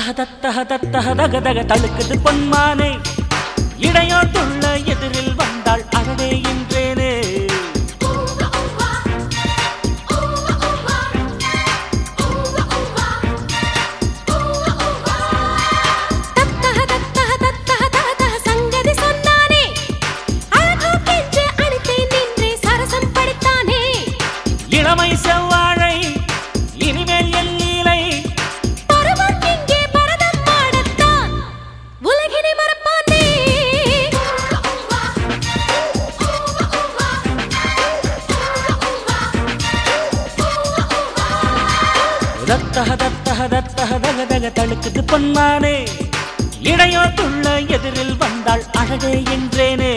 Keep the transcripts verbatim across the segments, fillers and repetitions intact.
தத்தஹ தத்தஹ தத்தஹ தக தக தழுக்குது பொன்மானே இடையோ துள்ள எதிரில் வந்தாள் அழகே என்றேனே இளமை செவ்வாழை இனிமேல் என் லீலை பருவம் இங்கே பரதம் ஆடத்தான் உலகினை மறப்பானே தத்தஹ தத்தஹ தத்தஹ தக தக தழுக்குது பொன்மானே இடையோ துள்ள எதிரில் வந்தாள் அழகே என்றேனே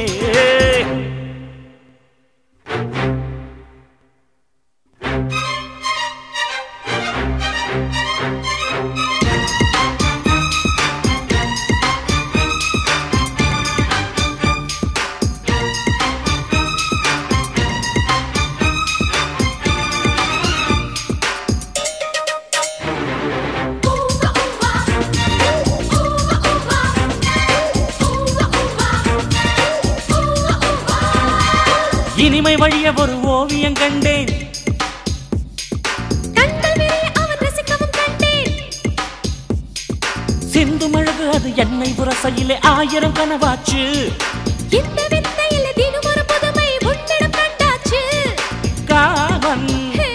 இனிமை வழிய ஒரு ஓவியம் கண்டேன் சிந்து மழகு அது என்னை புரசையிலே ஆயிரம் கனவாச்சு இந்த வித்தையில தினம் ஒரு புதுமை உன்னிடம் கண்டாச்சு காவன்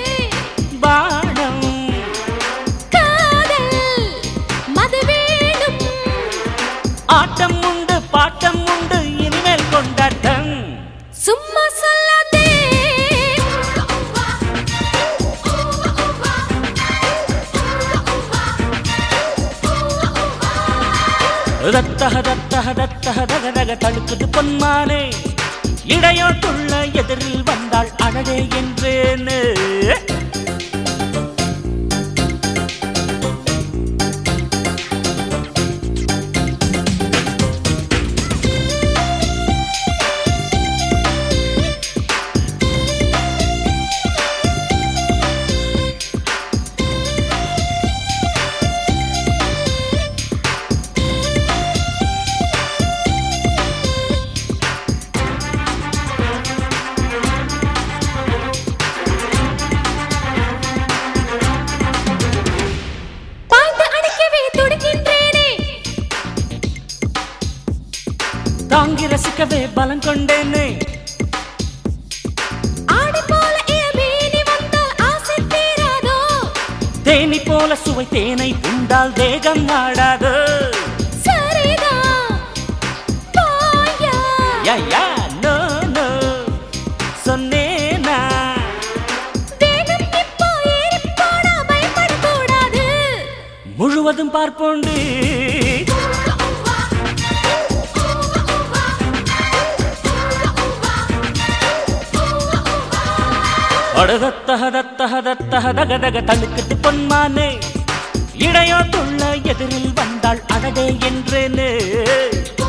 பாடம் காதல் மது வேணும் ஆட்டம் உண்டு பாட்டம் உண்டு இனிமேல் கொண்டாட்டம் சும்மா சொல்லாதே தத்தஹ தத்தஹ தத்தஹ தக தக தழுக்குது பொன்மானே இடையோ துள்ள எதிரில் வந்தாள் அழகே என்றேனே தாங்கி ரசிக்கவே பலம் கொண்டேனே ஆடி போல ஏமேனி வந்தால் ஆசை தீராதோ தேனி போல சுவை தேனை உண்டால் தேகம் ஆடாதோ சரிதான் வாயா யா யா நோ நோ சொன்னேனா வேகம் இப்போ ஏறி போடா பயப்படக்கூடாது முழுவதும் பார்ப்போண்டு தத்தஹ தத்தஹ தத்தஹ தக தக தழுக்குது பொன்மானே இடையோ துள்ள எதிரில் வந்தாள் அழகே என்றேனே